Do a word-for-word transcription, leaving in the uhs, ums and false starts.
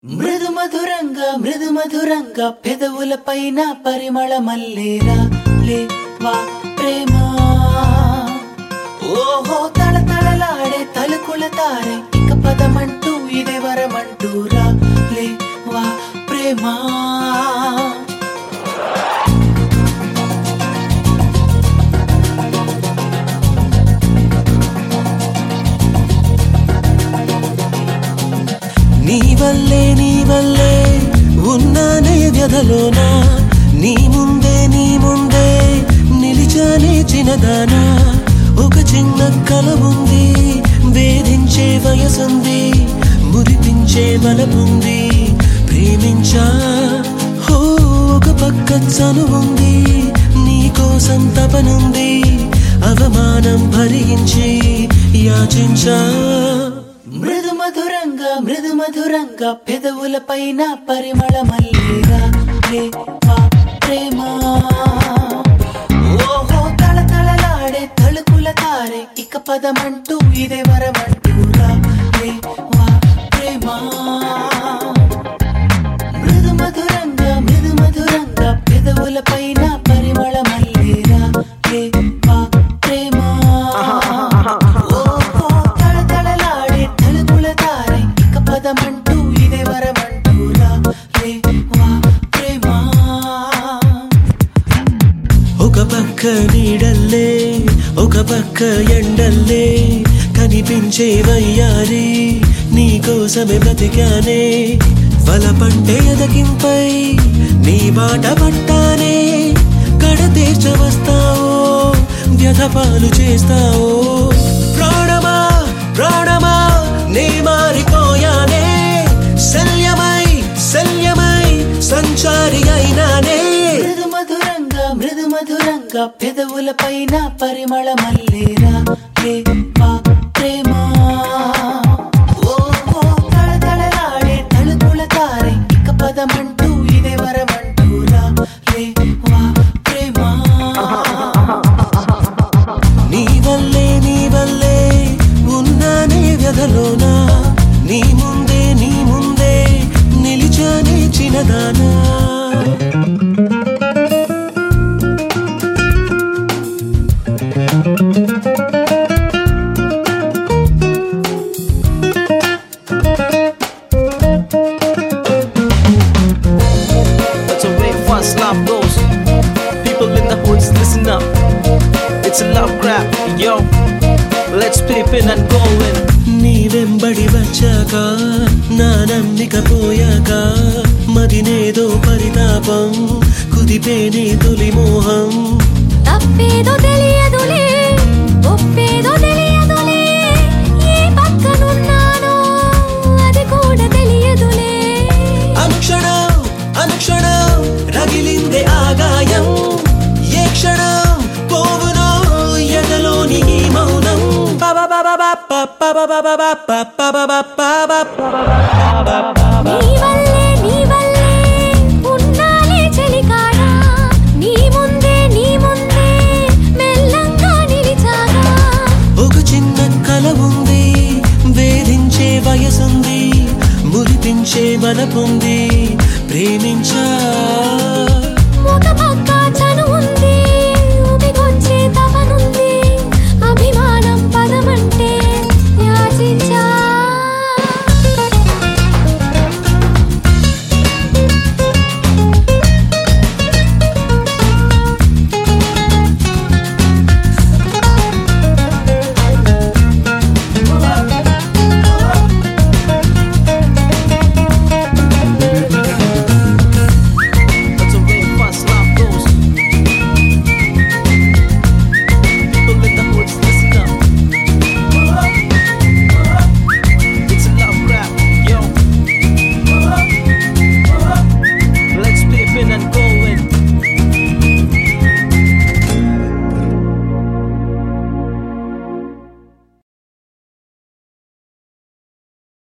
మృదు మధురంగా మృదు మధురంగా పెదవుల పైన పరిమళ మల్లేరా లేవా ప్రేమ ఓహో తళతళలాడే తలుకుల తారే ఇక పదమంటూ ఇదే వరమంటూరా లేవా ప్రేమ నీ వల్లే నీ వల్లే ఉన్నానే వ్యధలోనా నీ ముందే నీ ముందే నిలిచానే చిన్నదానా ఒక చిన్న కల ఉంది వేధించే వయసుంది మురిపించే బలముంది ప్రేమించా హో ఒక పక్క చనువుంది నీ కోసం తపనుంది అవమానం భరించి యాచించా మృదు మధురంగా మృదు మధురంగా పెదవుల పైన పరిమళ మల్లేరా లేవా ప్రేమ ఓహో తళతళలాడే తలుకుల తారే ఇక పదమంటూ ఇదే వరమంటూరా లేవా ప్రేమ మృదు మధురంగా మృదు మధురంగా పెదవుల పైన పరిమళ మల్లేరా లేవా ప్రేమ పదమంటూ ఇదే వరమంటూరా లేవా ప్రేమ ఒక పక్క నీడల్లే ఒక పక్క ఎండల్లే కనిపించే వయ్యారి నీ కోసమే బ్రతికానే వలపంటే ఎదగింపై నీ బాట పట్టానే కడ తీర్చ వస్తావో వ్యధపాలు చేస్తావో ప్రాణమా ప్రాణమా నీ మారిపోయానే శల్యమై శల్యమై సంచారి అయినానే మృదు మధురంగా మృదు మధురంగా పెదవుల పైన పరిమళ మల్లేరా లేవా ప్రేమ ఓహో తళతళలాడే తలుకుల తారే ఇక పదమంటూ ఇదే వరమంటూరా లేవా ప్రేమ నీ వల్లే నీ వల్లే ఉన్నానే వ్యధలోనా నీ ముందే నీ ముందే నిలిచానే చిన్నదానా That's the way fast love goes. People in the hoods, listen up. It's a love grab, yo. Let's flip in and go in. నీ వెంబడి వచ్చాక నా నమ్మిక పోయాక మదినేదో పరితాపం కుదిపేనే తొలి మోహం తప్పేదో తెలియదులే ఒప్పేదో తెలియదులే ఏ పక్కనున్నానో అది కూడా తెలియదులే అనుక్షణం అనుక్షణం రగిలిందే ఆగాయం ఏ క్షణం పోవునో ఎదలోని ఈ మౌనం నీ వల్లే నీ వల్లే ఉన్నాలే చెలికాడా నీ ముందే నీ ముందే మెల్లంగా నిలిచాగా ఒక చిన్న కల ఉంది వేధించే వయసుంది మురిపించే బలపుంది ప్రేమించా ఒక పక్క